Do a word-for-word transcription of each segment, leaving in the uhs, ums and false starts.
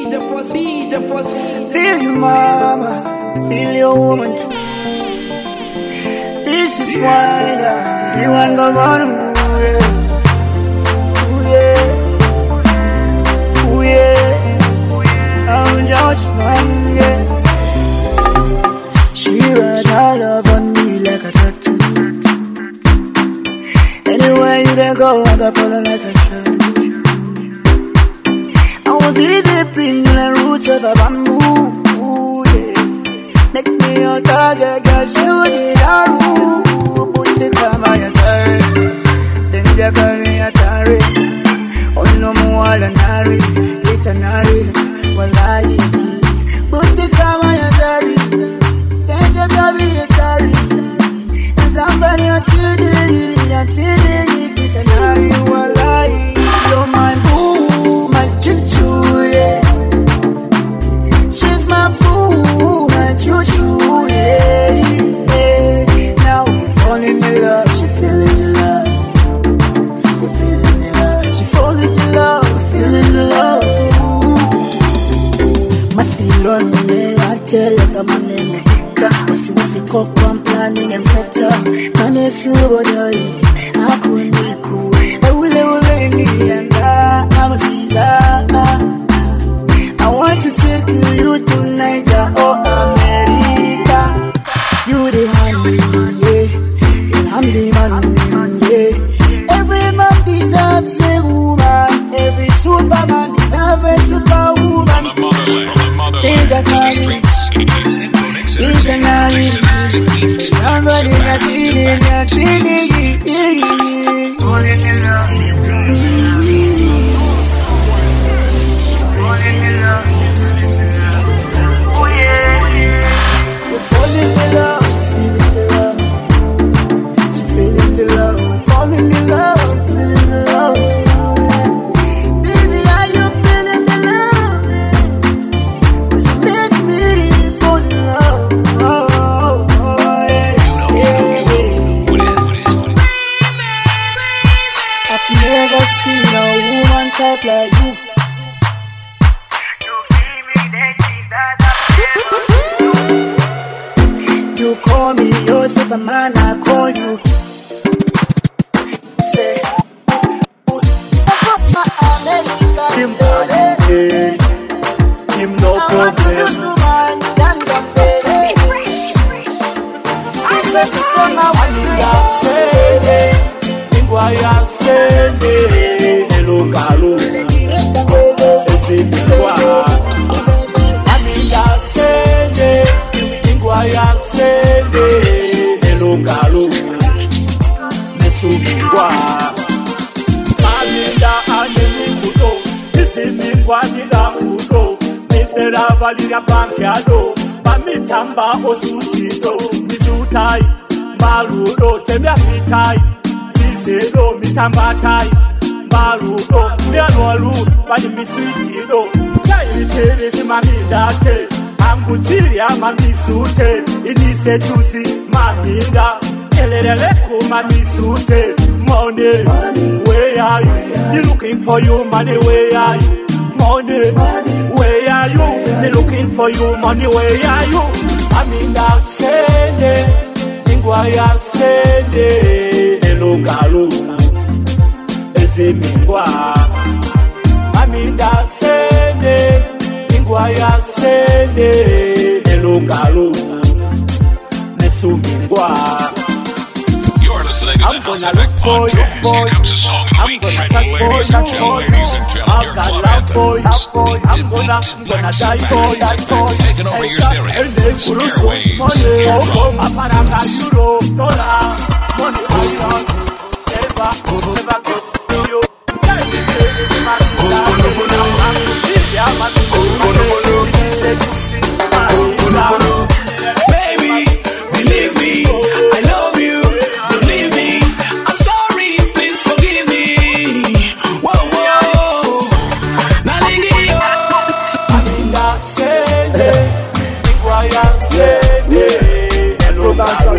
Feel you, mama. Feel your woman too. This is why you ain't gonna run away. Ooh yeah, ooh yeah. I'm just one, yeah. She write her love on me like a tattoo. Anywhere you then go, I got follow like a shadow. I will be the pin and roots of a bamboo. Ooh, yeah. Make me your target, girl, shoot it out. Put the camera inside. Then you carry a tari. Oh, no more than Nari. It's a Nari. Well, I put the camera inside. Then you carry a tari. And somebody on T V, on T V, it's a Nari. Well, I you're my boo, my choo-choo, yeah. She's my boo, my choo-choo, yeah, yeah. Now we fall in love, she feeling the love. She feeling the love, she falling in love, feeling the love. Masilon, I tell like a man named Mika. Wasi wasi koko, I'm planning and better. Man, it's super boy, I couldn't be cool. I'm a Caesar. I want to take you to Niger or America. You the honey, yeah, and I'm the man, yeah. Every man deserves a woman. Every superman deserves a superwoman. From the motherland, from the motherland to the streets, it's Intonix Entertainment. I'm ready to like you. You give me the things that I You call me your Superman, I call you. Say Him Him no problem. This is for my one. Ingwaya sende elongalo esipwa Aminga sende ingwaya sende elongalo nesubingwa Aminga anemikuto isimingwa nilanguto mitera valira bankiado pamitamba osusito misutai marudo temya mitai Zero mitambatai marudo mialwalu bali misitilo kai tere mamindate angutiri amamisute inise tusi maminda elelele kuma misute money where are you you looking for you money where are you money where are you me looking for you money where are you aminda sende ingwaya sende elongalo ezimingwa Aminda sende ingwaya sende elongalo nesumingwa You're listening to the House Effect Podcast. Here comes a song of the week. Ladies and gentlemen, ladies and gentlemen, your club anthems. Beat to beat, black to back, taking over your stereos, airwaves, eardrums. Baby, believe me, I love you. Don't leave me. I'm sorry, please forgive me. Whoa, whoa. Nalinio. Aminga sende, ingwaya sende, elongalo.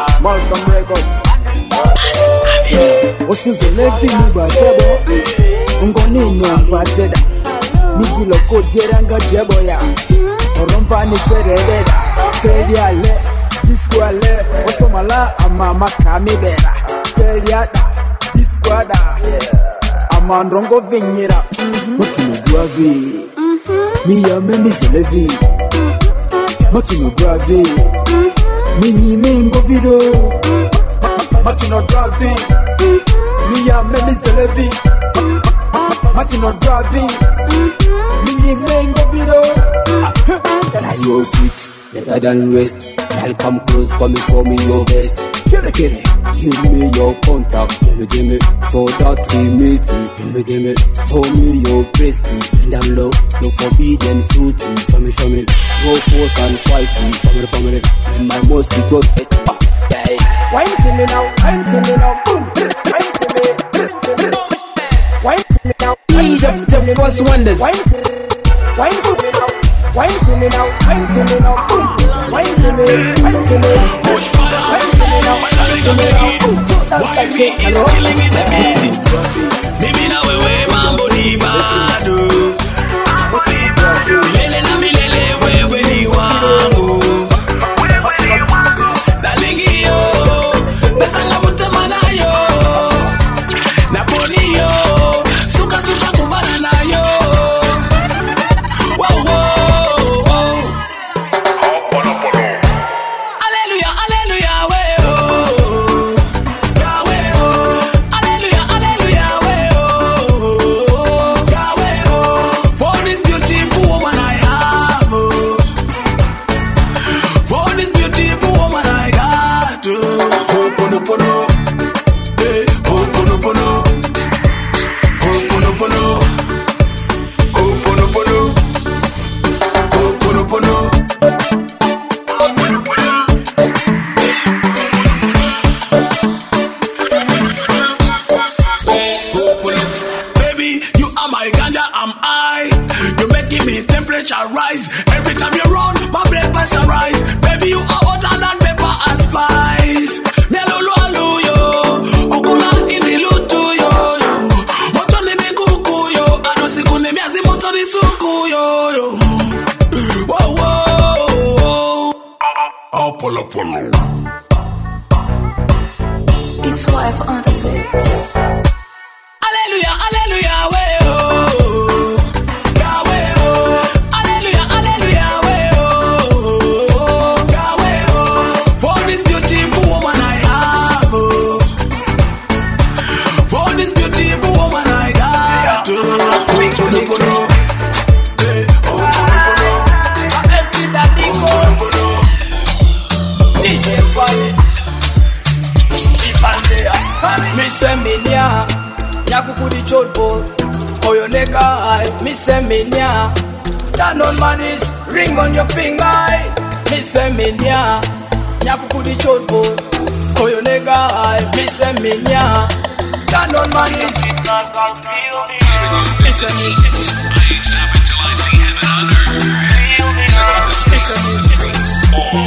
Malcolm Records. What's the length in you, but ungonino mfateda Nijilo koderanga deboya Orompa niterededa Teriale, disquale Osomala amama kamibera Teriada, disquada Amandrongo vinyera Makino duavi Miya memi zelevi Makino duavi Minyi mengo vido Makino duavi Miya memi zelevi Makino duavi Minyi mengo vido Like you're sweet, better than rest. Girl, come close, come and show me your best. Kere kere, give me your contact, give me, give me, so that we meet. Give me, give me, show me your breast. And I'm low, no forbidden fruity. Show me, show me, no force and fighting. Come here, come here, and my most be told it. Wine for me now, wine for me now, boom. Wine for me, wine for me now. D J Boss Wonders. Wine for me, wine for me now. Wine for me now, wine for me now, boom. Wine for me, wine for me, Push fire, wine for me now, wine for me now, boom. why me is killing in the beating? Mimi na wewe mambo ni bado. Milele na milele wewe ni wangu. Darling yo, besanga mutema nayo. Naponi yo, suka suka kubana nayo. Wow wow. Rise every time you run, my blood pressure rise. Baby, you are hotter than pepper and spice. Me alulu alu yo, ukula indilu tu yo yo. Moto ni mikuku yo, adosi kune miazi moto ni suku yo yo. Whoa whoa. Apollo Apollo. It's wife on the face. Hallelujah, hallelujah, way oh. Misemenia, Yakukudi Chodbo, Koyo nigga, Misemenia, turn on manis, ring on your finger, Misemenia, Yakukudi Chodbo, Koyo nigga, Misemenia, turn on manis, Misemenia. Stop until I see heaven on earth. Check out the streets, streets.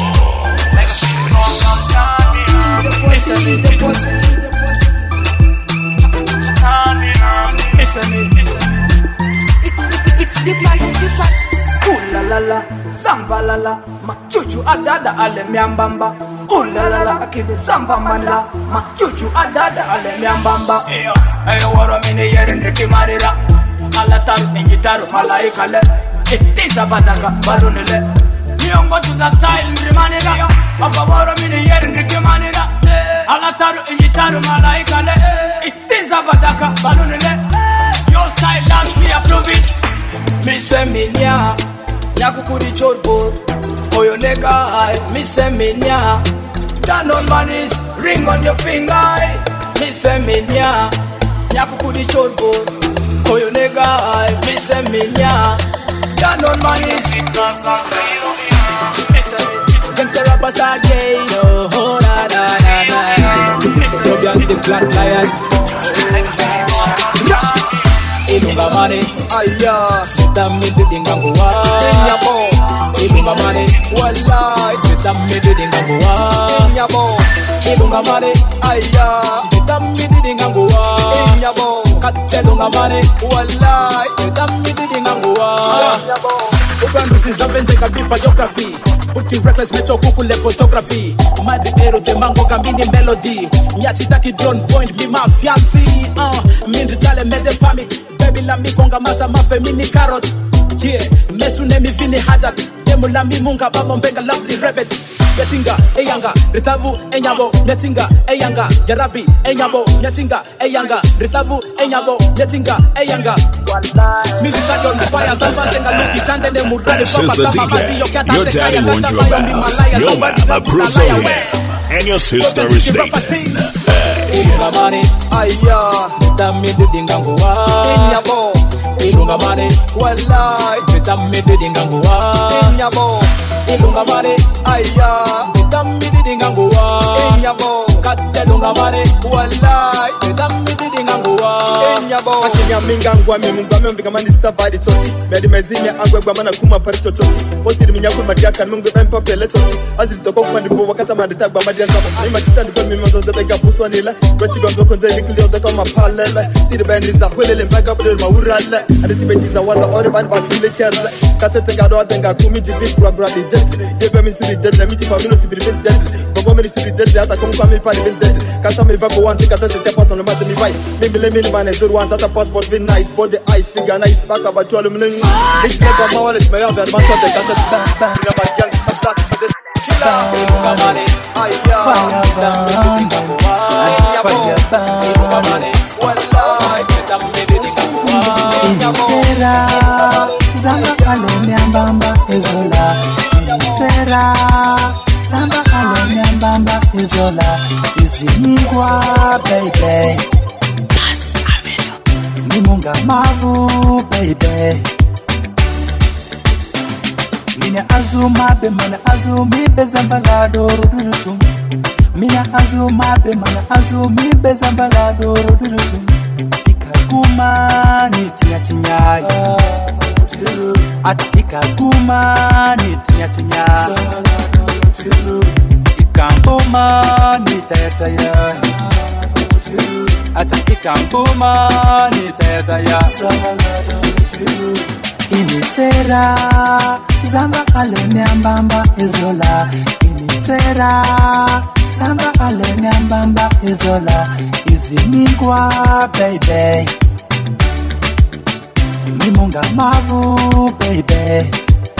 Listen, listen. It, it, it's deep like, it's deep like. Ooh la la la, samba la la, ma chuchu adada ale miambamba. Ooh la la la, akide samba manla, ma chuchu adada ale miambamba. Eyo, eyo waro mine yerin riki marira. Alataru ingitaru malaika le. Itisa badaka balunile. Miongo tuza style mrimanira. Papa waro mine yerin riki manira. Alataru ingitaru malaika le. Itisa badaka balunile. Your style dance, me approve it. Me say me nya, Yakukudi Chodbo, Koyo nigga, me say me nya. Turn on manis, ring on your finger. Me say me nya, Yakukudi Chodbo, Koyo nigga, me say me nya. Turn on manis, me say me. Gangsta rappers are gay, oh na na na na. Me say me the black lion. Ilunga mane, Aya, tamide dinganguwa. Inyabo, Ilunga mane, Walai, tamide dinganguwa. Inyabo, Ilunga mane, Aya, tamide dinganguwa. Inyabo, Katelunga mane Wallahi Dammi didi ngangua Ugandusi zavenze kabipa geography Uti reckless mecho kukule photography Madi ero te mango kambini melody Miachitaki drone point mi ma fiancy uh, Mindri dale mede pami Baby la mi konga masa mafe mini carrot Yeah, mesu ne mi vini hajat Demu la mi munga babo mbenga lovely rabbit Yatinga, eyanga, ritavu, enyabo Yatinga, eyanga, yarabi, enyabo Yatinga, eyanga, ritavu, enyabo Yatinga, eyanga Militado na fire, zamba zenga luki Tande ne murali, papa sama mazi Yo kata Your daddy warned you about. Your man approves of him. And your sister is dating. Ilunga mane Aya Dami didi ngangua Inyabo Ilunga mane Wallahi Dami didi ngangua Inyabo Ilunga mane Aya Dami didi ngangua Inyabo Katelunga mane Wallahi Dami didi ngangua Inyabo Akinya mingangwa mimungwa mimvika mani stavadi toti Medi mezini angwe mana kuma parito toti Osiri minyakul madiaka mungu empa pele toti Azili toko kumandi mbo wakata manditagwa madia zama Mima tita ndiko mimonzo zebega buswa nila Reti gonzo konze nikili odeka mapalela Siri bendi za hulele mbaga budur maurale Aditi bendi za waza ori bani batile kerle Kate tenga doa tenga kumi jibit kwa bradi deadly Yebe min suri deadly Miti famino sibiri bin deadly Bongo mini suri deadly Hata kongu kwa mi pari bin deadly Kasa mi vako wansi kata te chepa Sono mati mi vice Mimi le mini mane zuru wansi Hata passport fin nice Body ice figure nice Baka batu alu mling Nix neba mawalet Meya ver man sote kata Mina ma gang Hata kata Ilunga mane Aya Fire burn, fire burn. Wallahi Dami didi ngangua Initera zanga kale miambamba ezola. Initera zanga kale miambamba ezola. Izimingwa baby. Pass Avenue. Nimunga mavu baby. Mina azuma be mana azumi be zambalado rudurutum. Mina azuma be mana azumi be zambalado rudurutum. Ikaguma ni tinya tinya. Ata ikaguma ni tinya tinya. Ikambuma ni taya taya. Ata ikambuma ni taya taya. Initera zanga kale miambamba ezola. Initera zanga kale miambamba ezola. Izimingwa baby. Nimunga mavu baby.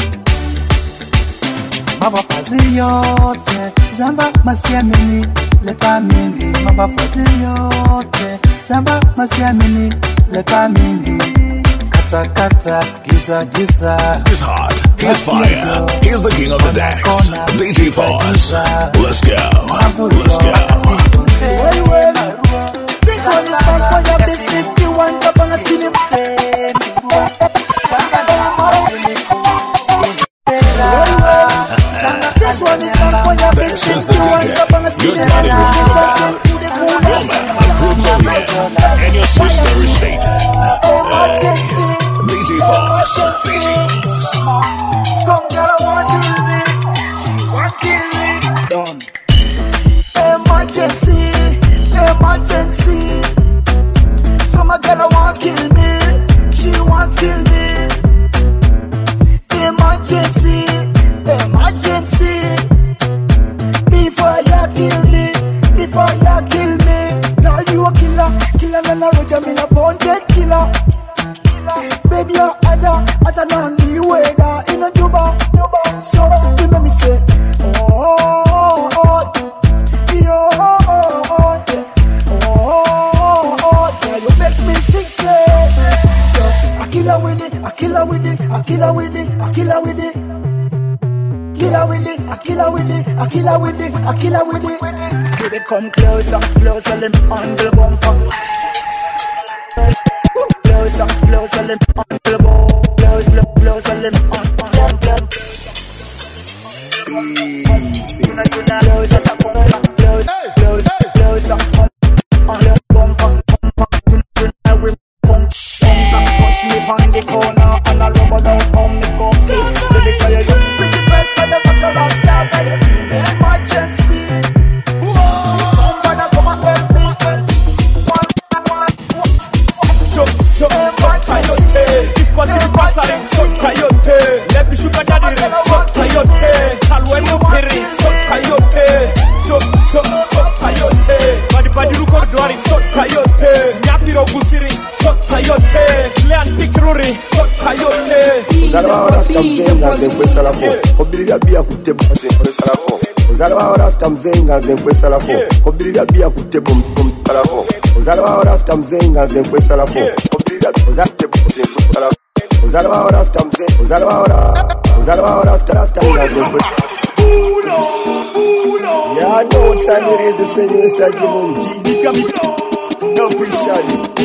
Mawafazi yote zamba masiamini leta mingi. Mawafazi yote zamba masiamini leta mingi. Kata kata giza giza. He's hot. He's fire. He's the king of the dance. D J Foss. Let's go. Let's go. Well, well, this one is not for your business. You want up on a skinny thing. This one is not for your This business. is the You want up on a D J. skinny Your daddy wants you back. Your man approves of him. And your sister is dating. Hey. D J Foss. D J Foss. Done. Emergency, emergency. So my girl want kill me, she want kill me. Emergency, emergency. Before you kill me, before you kill me. Now you a killer, killer and a roger, me a bonded killer. Baby, you're other, other than the weather in a Juba. So, you make me say, oh, oh, oh, yo, oh, oh, oh, oh, yeah, you make me sick, say, yo, I kill her with it, I kill her with it, I kill her with it, I kill her with it. Kill her with it, I kill her with it, I kill her with it, I kill her with it, with it. Baby, come closer, closer, let me handle the bumper. Closer, closer, let me handle the bumper. Closer, closer, let me handle the bumper. You know, you know, closer, closer, closer, closer, on the bumper, bumper. You know, we come, push me on the corner, and I rubber down on the coffee. Baby, call you look pretty fast, but the fuck around that, but it be emergency. Somebody come and help me. ruri Sotayote Uzalwa rasta mzenga zenkwesa lako Kobirira bia kutebo zenkwesa lako Uzalwa rasta mzenga zenkwesa lako Kobirira bia kutebo mtumta lako Uzalwa rasta mzenga zenkwesa lako Kobirira uzatebo zenkwesa lako Uzalwa rasta mzenga Uzalwa rasta Uzalwa rasta rasta zenkwesa Yeah, no time it is the same as that you know. No appreciate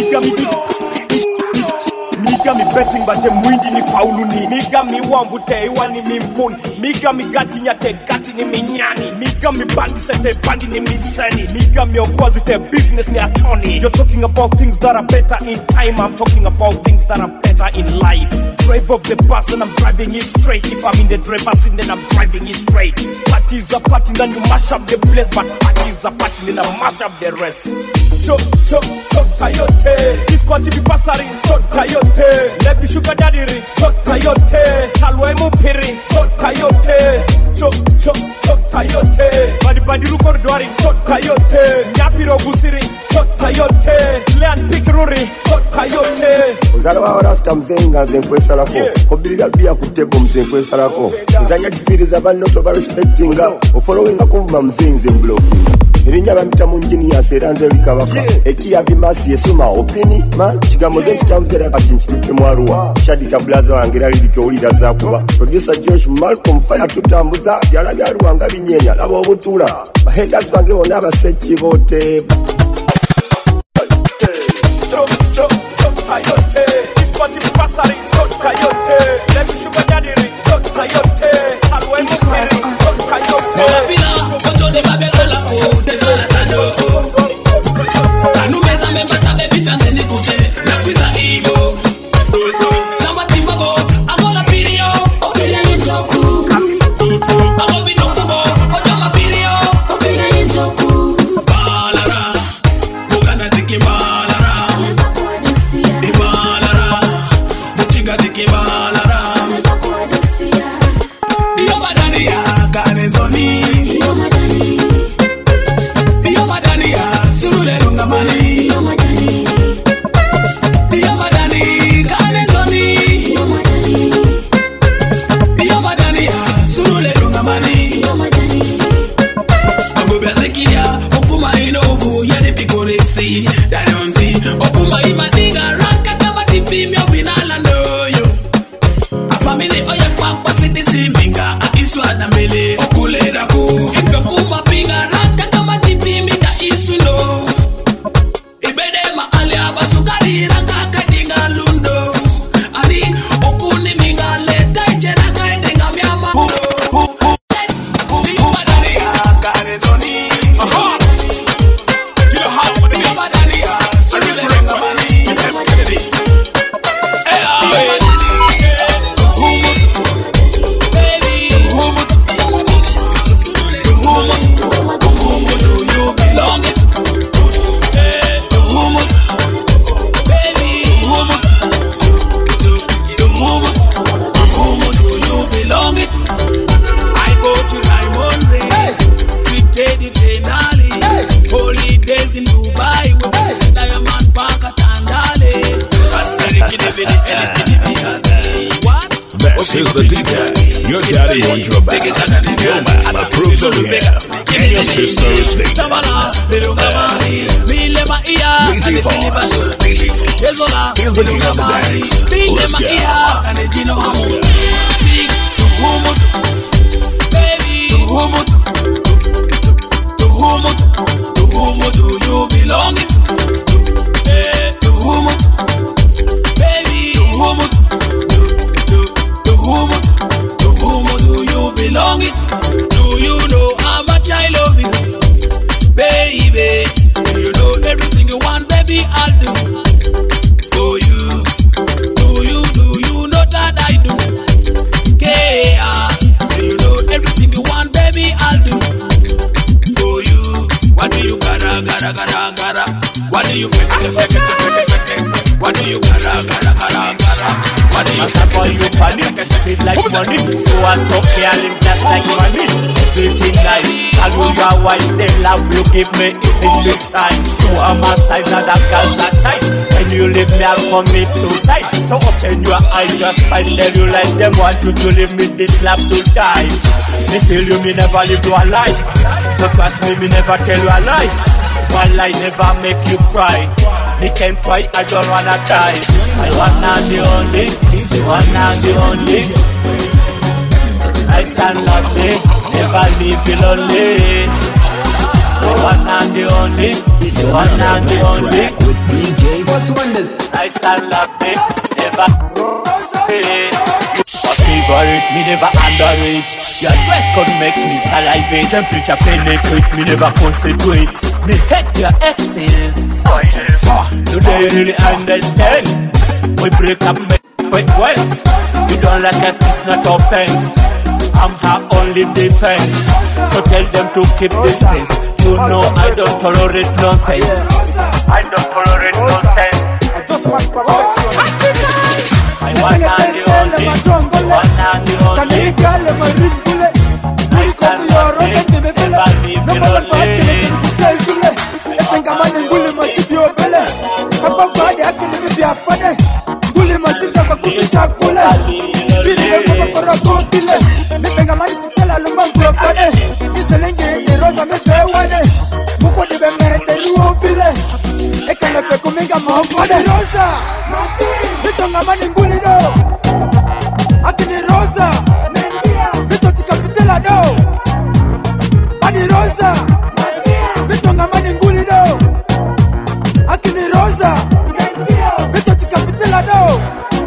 Miga mi betting bate mwindi ni fauluni. Miga mi wamvute iwani mi mfuni. Miga mi gati nyate gati ni minyani. Miga mi bandi sete bandi ni miseni. Miga mi okwazite business ni attorney. You're talking about things that are better in time. I'm talking about things that are better in life. Drive off the bus and I'm driving it straight. If I'm in the driver's seat then I'm driving it straight. Party's a party then you mash up the place. But party's a party then I mash up the rest. Chop, chop, chop, Tayote. This quality be passari, chop, Tayote. Let me sugar daddy, chop, Tayote. Talwe mo piri, chop, Tayote. Chop, chop, chop, Tayote. Badi badi rukor doari, chop, Tayote. Nyapiro gusiri, chop, Tayote. Leon pikiruri, chop, Tayote. Uzalwa rasta mzenga zenkwesa lako Kobirira bia kutebo mzenkwesa lako Uzanya kifiriza banoto ba respectinga Ofollowinga kuvuma mzenze blocking Irinya bambita munjini ya seranze likabaka Eki ya vimasi yesuma opini man Chigambo zen chitamuzera kati nchituke mwaruwa Shadika blaza wangira lirike ulida zakuba Producer Josh Malcolm Fire tutambuza Byala byaruwa nga binyenya labo obutula Bahaters bange bona abasechi bote Chop, chop, chop, Tayote. This party be passari, chop, Tayote. Let me sugar daddy, chop, Tayote. Talwe mo piri, chop, Tayote. Mapila, ojo de babela o, desala tado. Anumeza memba tabe bifanse ni kuje, na kwiza ibo. Samba timba boss, amola pirio, opila ni joku. Amo binokubo, ojo ma pirio, opila ni joku. Balara, bugana tiki balara. Di balara, muchiga tiki balara. Dio madani ya kanezoni. Dio madani. Dio madani ya surule lungamani. Dio madani. Dio madani kanezoni. Dio madani. Dio madani ya surule lungamani. Dio madani. Agobe zekia okuma inovu yede pikoresi danonzi okuma imadiga ranka kama tipimi obinala noyo a family oye papa city simbinga aiswa na mele okulera ku ifyo kuma pinga ranka kama tipimi da isuno ibede ma ali abasukari ranka kadinga lundo ali okuni minga leta ijera kadinga myama Dio madani ya kanezoni. This is the D J. Your daddy wants your back. Your man approves of you. And your sister is Nate. B G Foss. B G Foss. Here's the king of the dance. Let's go. Baby, to whom do you belong? To whom? Baby, to whom? To whom do you belong? Do you know how much I love you? Baby, do you know everything you want, baby, I'll do for you. Do you, do you know that I do? Yeah, do you know everything you want, baby, I'll do for you. What do you gotta, gotta, gotta, gotta? What do you fake, fake, fake, fake, fake? What do you gotta, gotta, gotta, gotta? money. As a boy you panic, feel like money. So I stop feeling just like money. Everything nice, tell you your wife, they love you, give me it's in the time. So I'm a size and that girl's a sight. When you leave me, I'll commit suicide. So open your eyes, your spice, tell you like them want you to live me, this love to die. Me tell you me never live you a lie. So trust me, me never tell you a lie. One lie never make you cry. Me can try, I don't wanna die. I wanna the only, the one and the only. I stand love me, never leave you lonely. The one and the only, the one and the only. With D J Boss Wonders. I stand love me, never hey. My favorite, me never underrate. Your dress could make me salivate. Temperature penetrate, me never concentrate. Me hate your exes. Oh, do they really understand? We break up, make quick words. You don't like us, it's not offense. I'm her only defense. So tell them to keep distance. You know I don't tolerate nonsense. I don't tolerate nonsense. I just want perfection. I want the only, one and the only. I stand for me, never leave you lonely. Rosa, Vito Ticapitella do, Adi Rosa, Vitonga Mani Nguli do, Akini Rosa, Vito Ticapitella do.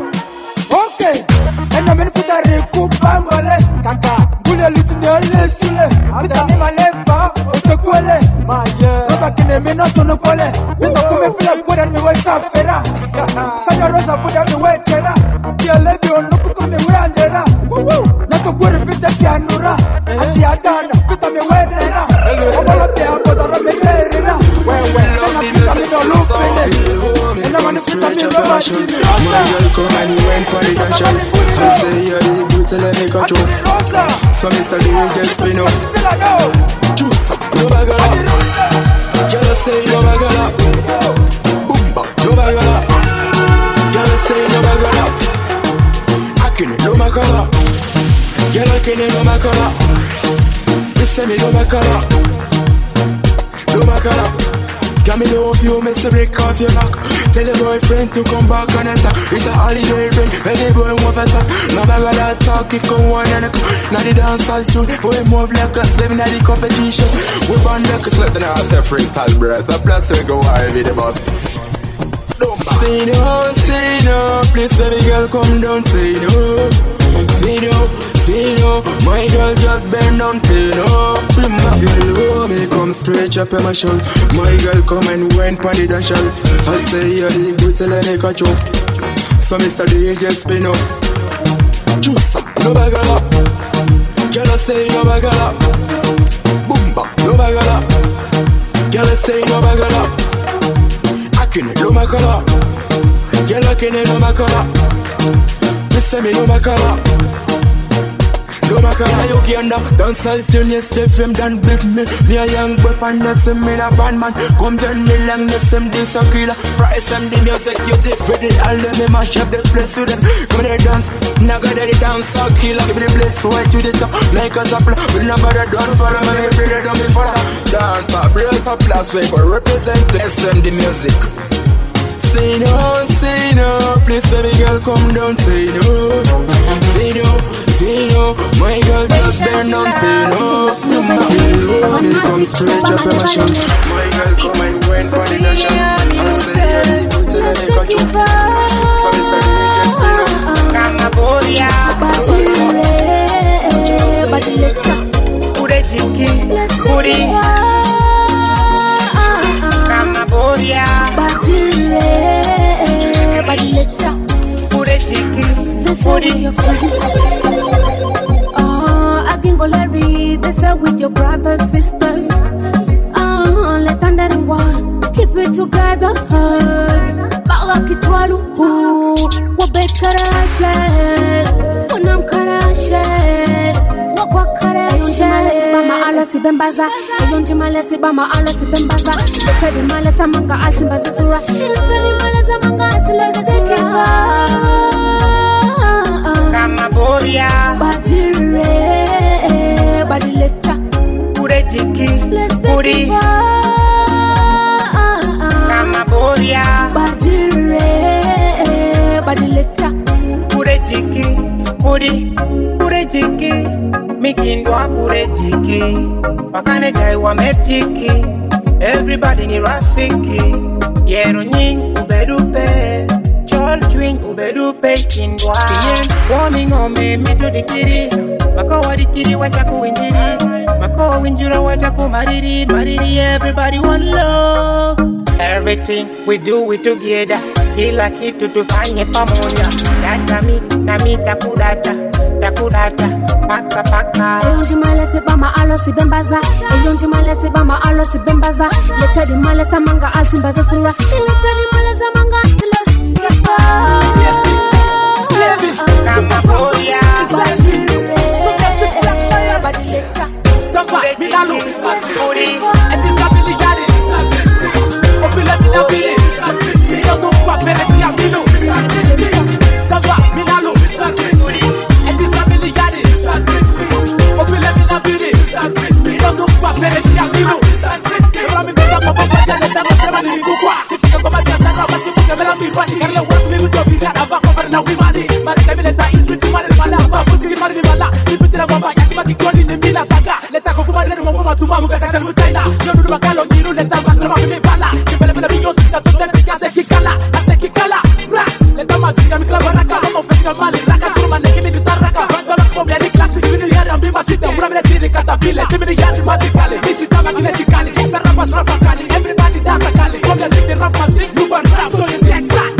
Okay, and I'm in Puta Rico Bambale, Kaka, Gulia Lutinole Sule, Abitani Maleva, Otequele, Maya, Rosa Kinemina Tonopole, Vito come fila put on me way Safera, Sanya Rosa put on me way Tera, Dia Lady on Nuku come way Andera. Nako gure pita pianura, ati adana pita me wenena. Obola pia boda rame yerina. Wewe, kana pita me no lupene. Ena mani pita me no machine. My girl come and went for the dance. I say you're the beauty, let me cut you. So Mister D J spin up. Juice, no bagala. Girl say no bagala. Boomba, no bagala. Girl say no bagala. Akini no bagala. Girl, I can't know my color. Listen, me know my color. Know my color. Can me know if you miss a break off your back. Tell your boyfriend to come back and attack. It's a holiday friend. Every boy want attack. Now I got that talk, it come one and a cut. Now the dance all tune. For we move like us, living at the competition. We born like us, let them have their freestyle breath. A plus we go high with the boss. Say no, say no. Please baby girl come down, say no. Say no, say no. My girl just bend down, say no. My girl oh, me come stretch up in my shoulder. My girl come and went pon the dance hall. I say you're the beauty, let me catch you. So Mister D J spin up. Juice, no bagala. Girl I say no bagala. Boomba, no bagala. Girl I say no bagala. Akini no makala. Girl akini no makala. Listen me no makala. No makala you can da. Dance all tune you stay from done with me. Me a young boy and no see me a bad man. Come join me long no same this a killer. Price and the music you take with it. All them me mash up the place with them. Come here dance. Now go there the dance a killer. Give me the place right to the top. Like a zapper. We never done for them. Me free they don't be for that. Dance a break a place we go represent S M the music. Say no, say no, please baby girl come down, say no. Say no, say no, my girl just burn down, say no. My girl come stretch up in my shirt. My girl come and went for the nation. I say yeah, go till I make a jump. So Mister D J spin up. Kamaboria, Ure Jiki, Uri Kamaboria, Ure Jiki, Uri Oh, I can go Larry, this is with your brothers, sisters. Oh, let thunder and war, keep it together. Bawa kitwalu, bed karashe, unam karashe, wakwa karashe. Ayonji male sibama alo sibembaza, ayonji male sibama alo sibembaza. Letadi male samanga asimbaza sura, letadi male samanga asimbaza sekiva. Kama boria, badire, badileta, kure jiki, kuri. Kama boria, badire, badileta, kure jiki, kuri, kure jiki. Mikindwa kure jiki, wakane jai wa mejiki. Everybody ni rafiki, yero nying ubedupe. Chol twin ubedupe kindwa. Yen warming on me mito dikiri. Mako wadikiri wachaku injiri. Mako winjura wachaku mariri. Mariri everybody one love. Everything we do it together. Kila kitu tufanye pamoja. Data mi na mi takudata. Takudata paka paka. Ayonji male sibama alo sibembaza, ayonji male sibama alo sibembaza. Letadi male samanga asimbaza sura, letadi male samanga let's Kama boria, badileta, Samba, Milano, Kuri, and this family yard is Opila Mina Bini, because of what Beretia Milo, Samba, Milano, Kuri, and this family yard is Opila Mina Bini, because of what Beretia Milo, Rami Beba Papa Janeta, Seven in Gugua, if you come at Yasara, but if you can be running, I want me to be that Ava cover now we money, Marita is with the money, Mala, Pussy Mari Mala, Pipita Baba, Yakimaki Kodi, Mila Saga, let her go for my little mama to Mamu Gata Lutana, you do the Macalo, you let her pass from me Bala, you better be your sister to tell me Kaseki Kala, Kaseki Kala, let them out, come Clavaraka, I'm offending a man, Raka, so man, give me the Taraka, Rasta, come here, classic, give me the yard and be my sister, we're going to Caterpillar, give me the yard magically, this is magnetically, Sarapas Rapakali, everybody does a Kali, come and take the rap and sing, you burn rap, so it's next time.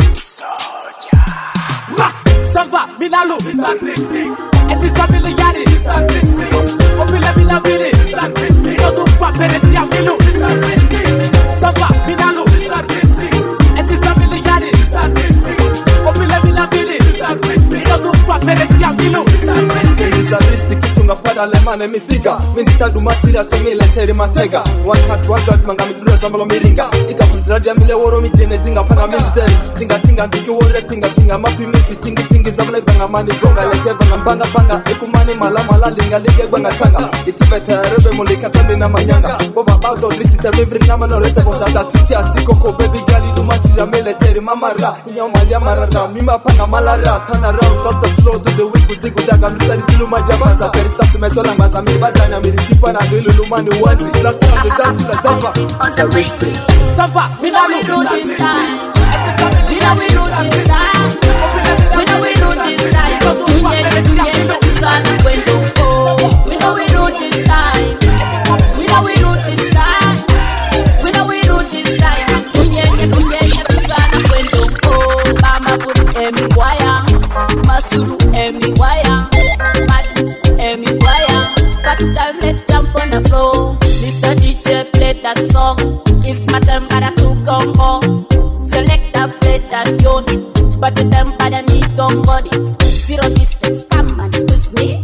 Samba, Milano, is artistic. And this family yard is artistic. Opila Mina Bini is artistic. Because of Paperetia Milo is artistic. Samba, Milano is artistic. And this family yard is artistic. Opila Mina Bini is artistic. Because of Paperetia Milo is artistic. Is artistic, kitunga pada lemane mifiga. Mindita dumasira temile teri matega. One hat, one dot, mangami dura zambalo miringa. Ika funziradia mile woro mitene dinga pana minditeri. Tinga tinga ndiki wore pinga pinga mapi misi tingi tingi zamale banga mani gonga leke banga banga banga. Ekumani mala mala linga linga banga tanga. Itibete rebe mulika tambi na manyanga. Boba bado nisita mivri nama no rete bosata titi atikoko baby gali dumasira mile teri mamara. Inya umalia marara mima panga malara. Turn around, touch the floor, do the wiku digu daga. Mritari tilu majabaza. Perisa simetola maza miribadana miritipa na nilu lumani wazi. Lakuna dejavu la zamba. Arrested. Samba, We know we do this time. We know we do this time. We know we do this time. Tunyenge tunyenge kusana kwendo. We know we do this time. We know we do this time. We know we do this time. Tunyenge tunyenge kusana kwendo. Mama put emi waya, masuru emi waya, mati emi waya. Party time, let's jump on the floor. Mister D J play that song. It's my turn para tu gongo. Select that play that tune. But the time para me gongo di. Zero distance, come and squeeze me.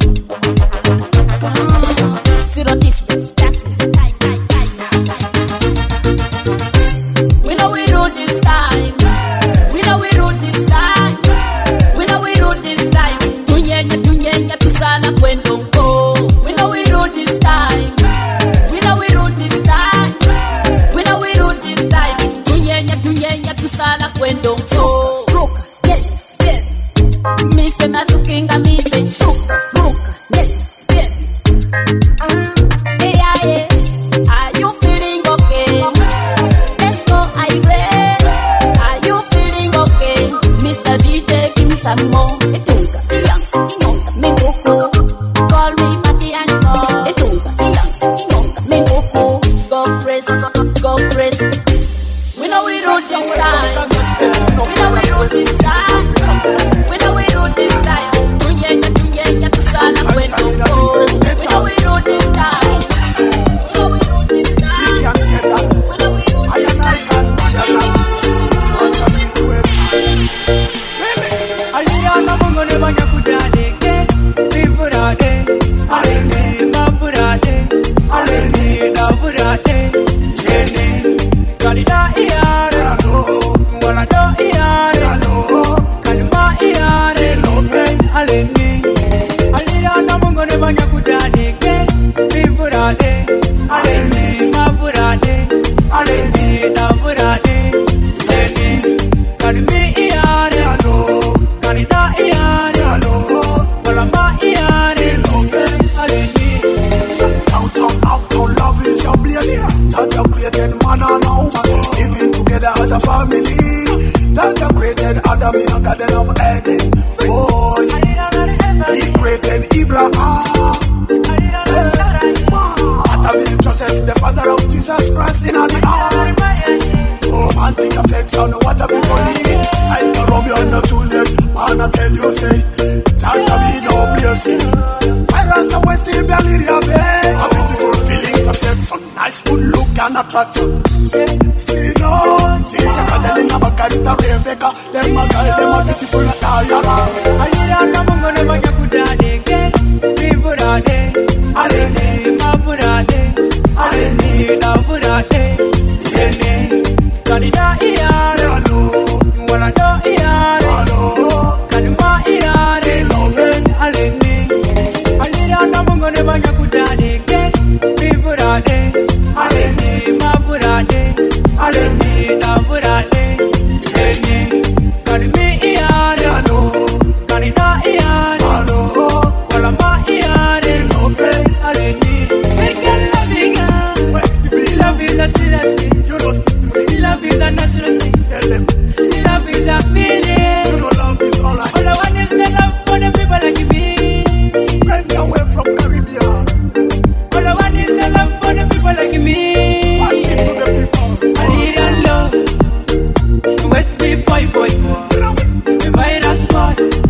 Mm. Zero distance, that's me. Sky, sky, sky. We know we do this time. We know we do this time. We know we do this time. Tunyenya tunyenya tusana kwendo. We know we do this time. We know we do this time. We know we do this time. Tunyenya tunyenya tusana kwendo. So, ruka, yes, yes. Mister na tukinga mibe. Suka, ruka, yes, yes. Uh, hey, hey, are you feeling okay? Let's go, Irene. Are you feeling okay? Mister D J, give me some more. Etunga, iyang, inyonga, mengoko. Call me Patty Animal. Etunga, iyang, inyonga, mengoko. Go crazy, go, go crazy. We know we do this time. We know we do this time. We know we do this time. Tunyenya, tunyenya, tusana kwendo. We know we do this time. We know we do this time. We know we do this time. I na mungo ne banya kudade ke Vipurade Aleni mapurade Aleni davurade Ene Kalida iare Wala do iare Kalima iare Aleni Alida na mungo ne banya kudade ke Vipurade Aleni mapurade Aleni davurade Ene Kalimi iare Kalida iare Kalama iare Aleni Downtown, uptown, love is your place. That you created man and woman, living together as a family. That you created Adam in a garden of Eden. Boy, he created Abraham. Adam in Joseph, the father of Jesus Christ in the ark. Romantic affection, what a people need. I'm the Romeo and the Juliet. Man, I tell you, say, that's a me no place. Whereas the West is barely a beautiful feelings of them, some nice good look and attraction. See no, see the Cadelina, Macarita, Rebecca, them a girl, them a beautiful Diana. Alida na mungo ne banya kudade ke Vipurade Aleni mapurade Aleni davurade Ene Kalida iare Wala do iare Kalima iare Aleni Alida na mungo ne banya kudade ke Vipurade Aleni mapurade Aleni davurade Ene Kalimi iare Kalida iare Kalama iare Aleni Circle laviga Love is a serious thing. You know system. Love is a natural thing. Tell them. Love is a feeling. You know love is all I All I want is the love for the people like me. Straight away from Caribbean. All I want is the love for the people like me. Pass it to the people. I need a love. West be boy boy boy. The virus boy.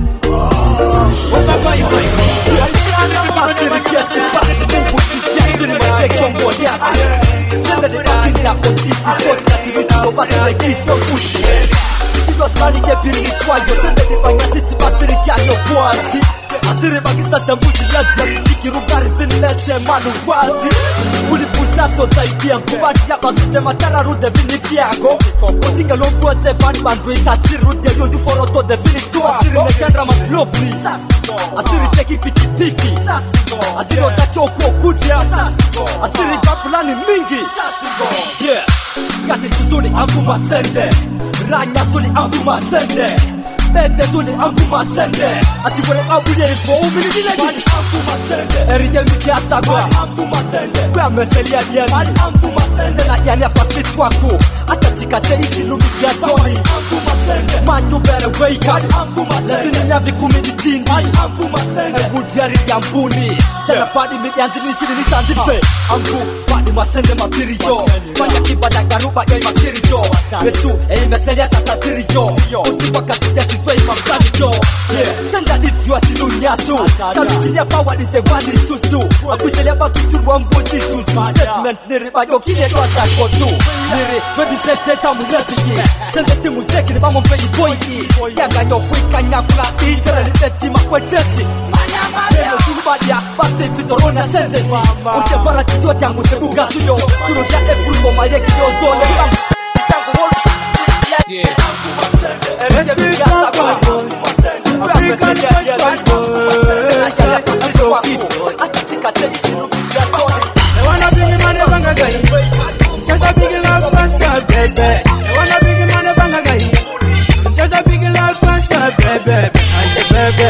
What a boy boy boy. I need a love. Pass it, get it, pass it, move with it, get it, my take your boy, yes. Send the fucking up on this, so that you know, but I kiss no pussy. This is what's money get being twice. Send the fire, this is pass it, get no quality. Asiri bagisa sambuji ladia Ikirugari vinete manu wazi Uli pusaso taibia Mkubadia bazute matara rude vini fiago Kosika lombuote vani bandu itati rude Yodu foroto de vini tua Asiri nekendra maslopni Asiri cheki piki piki Asiri otaki okuo kudia Asiri kapulani mingi Yeah Kati suzuni amvuma sende Ranya suli amvuma sende Bete zuni amvuma sende Ati wale abuye ifo umini nilegi Mali amvuma sende Erije mikiasa kwa amvuma sende Kwa meselia dieni Mali amvuma sende Na yani afasi wako Ata tikate isi lumikia doni Amvuma sende Man you better wake up Amvuma sende Levini nyavi kumini tindi Mali amvuma sende Ebudiari yambuni Jana fadi midianzi nikini nitandife Amvu fadi masende mapiri yo Manya kibada garuba yoi makiri yo Mesu eyi meselia tatatiri yo Usipa kasitesi sway mamtani yo Yeah Senda nidyo atinu nyasu Kalutilia power nitewani susu Akushelia bakituru mvuzi susu Statement niri bayo kine doa zakosu Niri Kodi sete tamu nepigi Sende timu zeki ni mamo mpenyi boy i Yanga yo kwika nyakula i Tere ni beti makwetesi Melo tunubadia Basi fitorona sendesi Use para tijote yangu sebuga suyo Tunoja efurumbo maleki yo jole Isangu wolu Yeah Amvuma sende Erije mikiasa kwa Amvuma sende African boy Atatikate isi lumikia toni They wanna bring him on the banga guy. Just a big love pastor, baby. They wanna bring him on the banga guy. Just a big love pastor, baby. I say baby,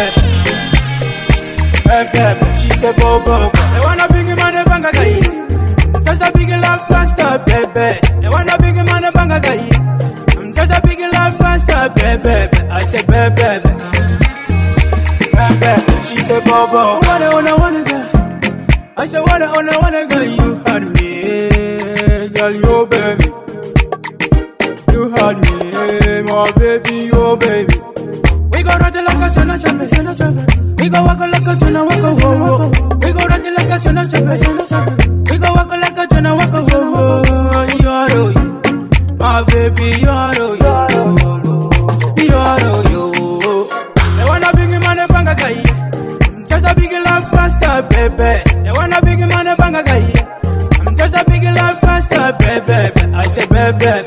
baby. She said bobo. They wanna bring him on the banga guy. Just a big love pastor, baby. They wanna bring him on the banga guy. I'm just a big love pastor, baby. I say baby, baby. She said bobo. Wanna wanna wanna go. I said, wanna, wanna, wanna, girl, you had me, girl, you baby. You had me, my baby, you baby. We go run like a chana chape, chana chape. We go walk like a chana walk a whoa whoa. We go run like a chana chape, chana chape. We go walk like a chana walk a whoa whoa. You are you, my baby, you are you, you are you. They wanna be money banga guy. I'm just a big love pastor, baby. They wanna big money banga guy. I'm just a big love pastor, baby. I say baby,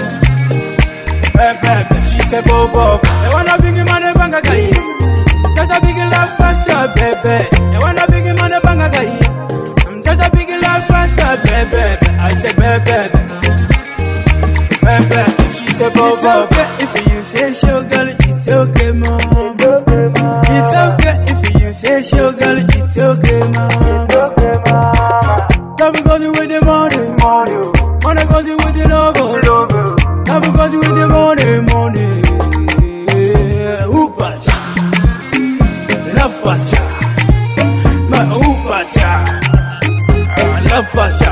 baby. She say bo bo. They wanna big money banga guy. Just a big love pastor, baby. They wanna big money banga guy. I'm just a big love pastor, baby. I say baby, baby. She say bo bo. It's okay if you say show girl, it's okay, mom. It's okay if you say show girl, it's okay, mom. Love goes with the money, money. Money goes with the love, love. Love goes with the money, money. Oopacha, love pacha, my oopacha, love pacha.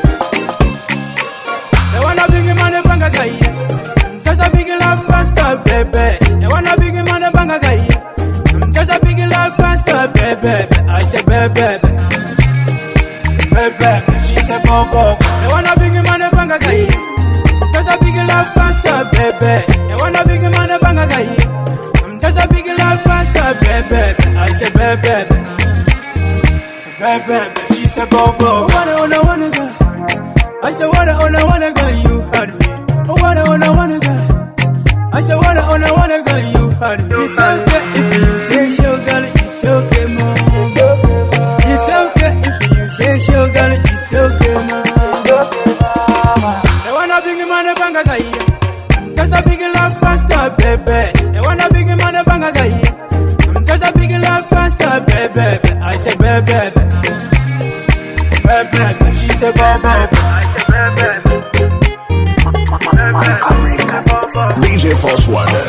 They wanna big money banga guy, just a big love pastor, baby. They wanna big money banga guy, just a big love pastor, baby. I say baby, baby. She say bo bo. They wanna big money banga guy, just a big love pastor, baby. They wanna big money banga guy, just a big love pastor, baby. I say baby, baby. She say bo bo. Wanna wanna wanna go. I say wanna wanna wanna go. You heard me. Wanna wanna wanna go. I say wanna wanna wanna go. You heard me. It's okay if you say show girl. It's okay, mom. It's okay if you say show girl. It's okay, mom. They wanna big money banga guy, just a big love pastor, baby. They wanna big money banga guy, just a big love pastor, baby. I say baby, baby. She say baby. D J Force One.